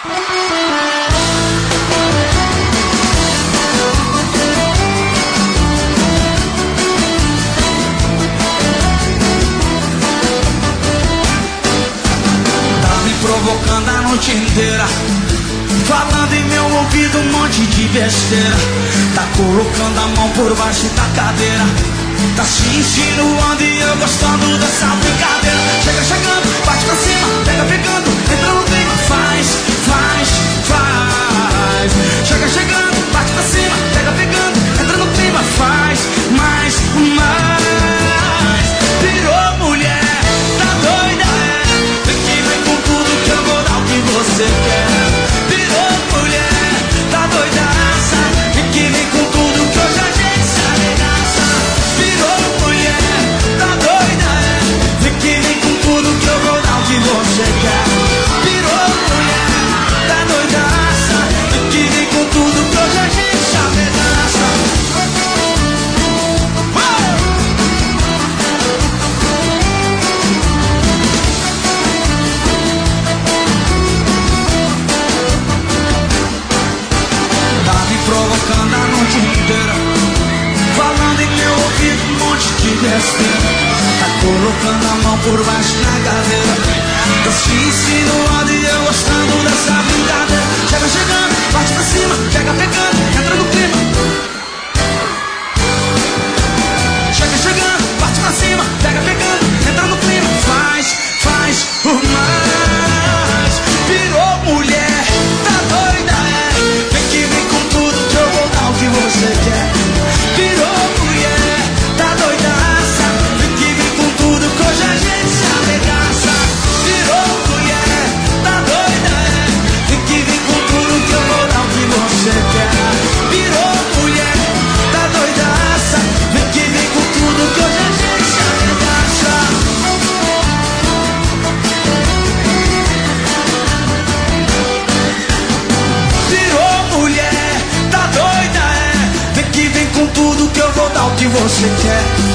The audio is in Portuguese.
Provocando a noite inteira, falando em meu ouvido um monte de besteira. Tá colocando a mão por baixo da cadeira, tá se insinuando e eu gostando dessa brincadeira. Chega chegando, bate pra cima, pega pegando, entra no clima, faz, faz, faz. Chega chegando, bate pra cima, pega pegando, entra no clima, faz, mais, mais. Virou mulher, tá doida, é? Vem que vem com tudo que eu vou dar o que você quer. Virou mulher, tá doidaça, vem que vem com tudo que hoje a gente se arregaça. Virou mulher, tá doida, é? Vem que vem com tudo que eu vou dar o que você quer. Virou mulher, tá doidaça, vem que vem com tudo que hoje a gente se arregaça. Provocando a noite inteira, falando em meu ouvido um monte de besteira. Tá colocando a mão por baixo na cadeira, tá se insinuando e eu gostando dessa brincadeira. Chega chegando, bate pra cima, pega pegando, entra no clima. Chega chegando, bate pra cima, pega pegando, entra no clima. Faz, faz por mais. Virou mulher, tá doida, é? Vem que vem com tudo que eu vou dar o que você quer. Virou mulher, tá doidaça, vem que vem com tudo que hoje a gente se arregaça. Virou mulher, tá doida, é? Vem que vem com tudo que eu vou dar o que você quer. Virou mulher, tá doidaça, vem que vem com tudo que hoje a gente se arregaça. Virou mulher, tá doida, é? Vem que vem com tudo que eu vou dar o que você quer.